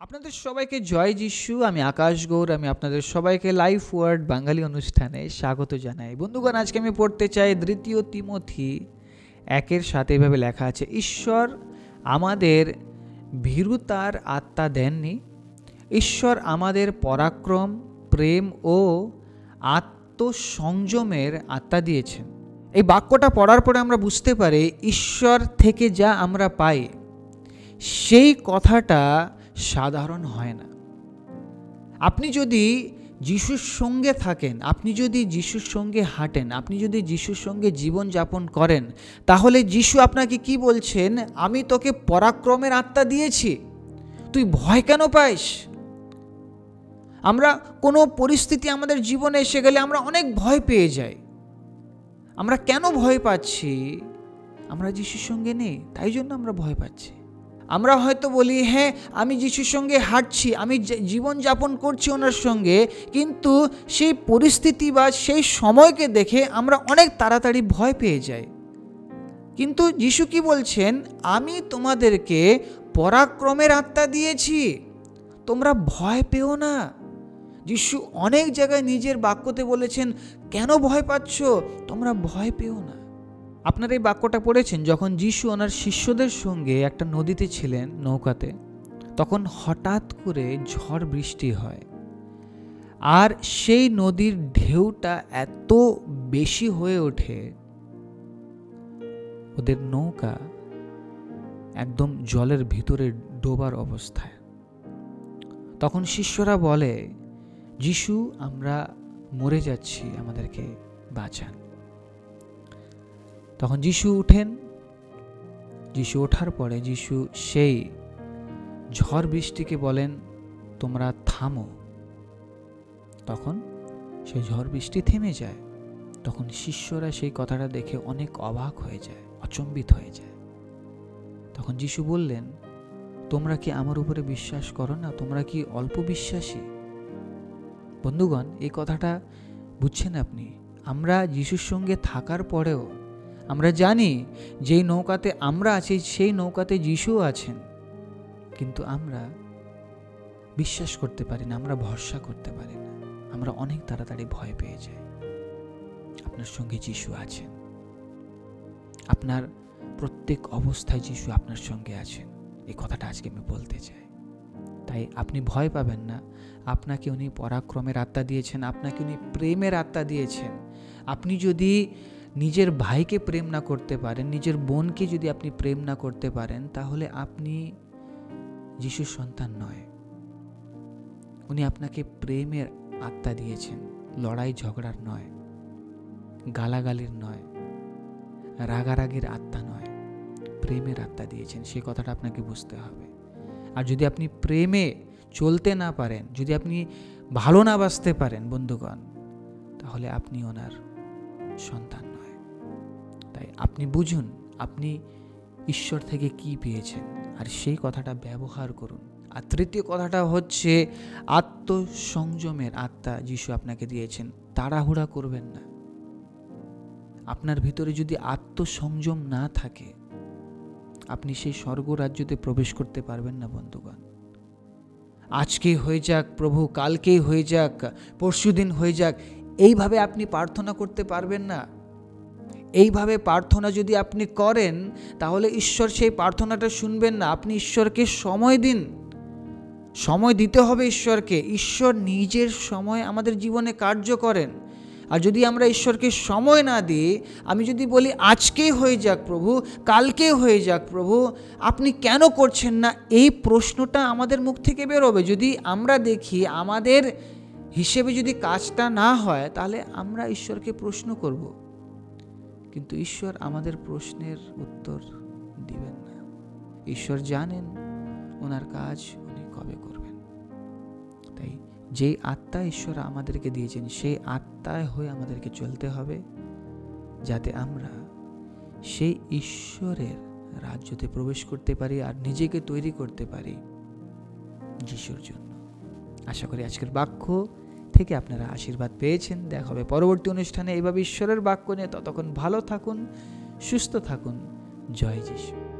আপনাদের সবাইকে জয় যিশু। আমি আকাশ গৌর। আমি আপনাদের সবাইকে লাইফ ওয়ার্ড বাঙালি অনুষ্ঠানে স্বাগত জানাই। বন্ধুগণ, আজকে আমি পড়তে চাই 2 তিমথি 1:7। এভাবে লেখা আছে, ঈশ্বর আমাদের ভীরুতার আত্মা দেননি, ঈশ্বর আমাদের পরাক্রম, প্রেম ও আত্মসংযমের আত্মা দিয়েছেন। এই বাক্যটা পড়ার পরে আমরা বুঝতে পারি ঈশ্বর থেকে যা আমরা পাই সেই কথাটা সাধারণ হয় না। আপনি যদি যিশুর সঙ্গে থাকেন, আপনি যদি যিশুর সঙ্গে হাঁটেন, আপনি যদি যিশুর সঙ্গে জীবন যাপন করেন, তাহলে যিশু আপনাকে কি বলছেন? আমি তোকে পরাক্রমের আত্মা দিয়েছি, তুই ভয় কেন পাইস? আমরা কোনো পরিস্থিতি আমাদের জীবনে এসে গেলে আমরা অনেক ভয় পেয়ে যাই। আমরা কেন ভয় পাচ্ছি? আমরা যিশুর সঙ্গে নেই, তাই জন্য আমরা ভয় পাচ্ছি। আমরা হয়তো বলি, হ্যাঁ আমি যিশুর সঙ্গে হাঁটছি, আমি জীবন যাপন করছি ওনার সঙ্গে, কিন্তু সেই পরিস্থিতি বা সেই সময়কে দেখে আমরা অনেক তাড়াতাড়ি ভয় পেয়ে যাই। কিন্তু যিশু কি বলছেন? আমি তোমাদেরকে পরাক্রমের আত্মা দিয়েছি, তোমরা ভয় পেও না। যিশু অনেক জায়গায় নিজের বাক্যতে বলেছেন, কেন ভয় পাচ্ছ? তোমরা ভয় পেও না। আপনারা এই বাক্যটা পড়েছেন, যখন যিশু ওনার শিষ্যদের সঙ্গে একটা নদীতে ছিলেন নৌকাতে, তখন হঠাৎ করে ঝড় বৃষ্টি হয়, আর সেই নদীর ঢেউটা এত বেশি হয়ে ওঠে ওদের নৌকা একদম জলের ভিতরে ডোবার অবস্থায়। তখন শিষ্যরা বলে, যিশু আমরা মরে যাচ্ছি, আমাদেরকে বাঁচান। তখন যিশু উঠেন। যিশু ওঠার পরে যিশু সেই ঝড় বৃষ্টিকে বলেন, তোমরা থামো। তখন সেই ঝড় বৃষ্টি থেমে যায়। তখন শিষ্যরা সেই কথাটা দেখে অনেক অবাক হয়ে যায়, অচম্বিত হয়ে যায়। তখন যিশু বললেন, তোমরা কি আমার উপরে বিশ্বাস করো না? তোমরা কি অল্প বিশ্বাসী? বন্ধুগণ, এই কথাটা বুঝছেন আপনি? আমরা যিশুর সঙ্গে থাকার পরেও আমরা জানি যেই নৌকাতে আমরা আছি সেই নৌকাতে যিশুও আছেন, কিন্তু আমরা বিশ্বাস করতে পারি না, আমরা ভরসা করতে পারি না, আমরা অনেক তাড়াতাড়ি ভয় পেয়ে যাই। আপনার সঙ্গে যিশু আছেন, আপনার প্রত্যেক অবস্থায় যিশু আপনার সঙ্গে আছেন, এই কথাটা আজকে আমি বলতে চাই। তাই আপনি ভয় পাবেন না। আপনাকে উনি পরাক্রমের আত্মা দিয়েছেন, আপনাকে উনি প্রেমের আত্মা দিয়েছেন। আপনি যদি নিজের ভাইকে প্রেম না করতে পারেন, নিজের বোনকে যদি আপনি প্রেম না করতে পারেন, তাহলে আপনি যিশুর সন্তান নয়। উনি আপনাকে প্রেমের আত্মা দিয়েছেন, লড়াই ঝগড়ার নয়, গালাগালির নয়, রাগারাগির আত্মা নয়, প্রেমের আত্মা দিয়েছেন। সে কথাটা আপনাকে বুঝতে হবে। আর যদি আপনি প্রেমে চলতে না পারেন, যদি আপনি ভালো না বাসতে পারেন বন্ধুগণ, তাহলে আপনি ওনার সন্তান নয়। তাই আপনি বুঝুন আপনি ঈশ্বর থেকে কি পেয়েছেন, আর সেই কথাটা ব্যবহার করুন। আর তৃতীয় কথাটা হচ্ছে আত্মসংযমের আত্মা যিশু আপনাকে দিয়েছেন। তাড়াহুড়া করবেন না। আপনার ভিতরে যদি আত্মসংযম না থাকে, আপনি সেই স্বর্গরাজ্যতে প্রবেশ করতে পারবেন না বন্ধুগণ। আজকে হয়ে যাক প্রভু, কালকেই হয়ে যাক, পরশুদিন হয়ে যাক, এইভাবে আপনি প্রার্থনা করতে পারবেন না। এইভাবে প্রার্থনা যদি আপনি করেন, তাহলে ঈশ্বর সেই প্রার্থনাটা শুনবেন না। আপনি ঈশ্বরকে সময় দিন, সময় দিতে হবে ঈশ্বরকে। ঈশ্বর নিজের সময় আমাদের জীবনে কার্য করেন। আর যদি আমরা ঈশ্বরকে সময় না দিই, আমি যদি বলি আজকেই হয়ে যাক প্রভু, কালকেই হয়ে যাক প্রভু, আপনি কেন করছেন না, এই প্রশ্নটা আমাদের মুখ থেকে বেরোবে। যদি আমরা দেখি আমাদের হিসেবে যদি কাজটা না হয়, তাহলে আমরা ঈশ্বরকে প্রশ্ন করব, কিন্তু ঈশ্বর আমাদের প্রশ্নের উত্তর দিবেন না। ঈশ্বর জানেন ওনার কাজ উনি কবে করবেন। তাই যেই আত্মা ঈশ্বর আমাদেরকে দিয়েছেন, সেই আত্মায় হয়ে আমাদেরকে চলতে হবে, যাতে আমরা সেই ঈশ্বরের রাজ্যতে প্রবেশ করতে পারি আর নিজেকে তৈরি করতে পারি যিশুর জন্য। আশা করি আজকের বাক্য থেকে আপনারা আশীর্বাদ পেয়েছেন। দেখা হবে পরবর্তী অনুষ্ঠানে এইভাবে ঈশ্বরের বাক্য নিয়ে। ততক্ষণ ভালো থাকুন, সুস্থ থাকুন। জয় যিশু।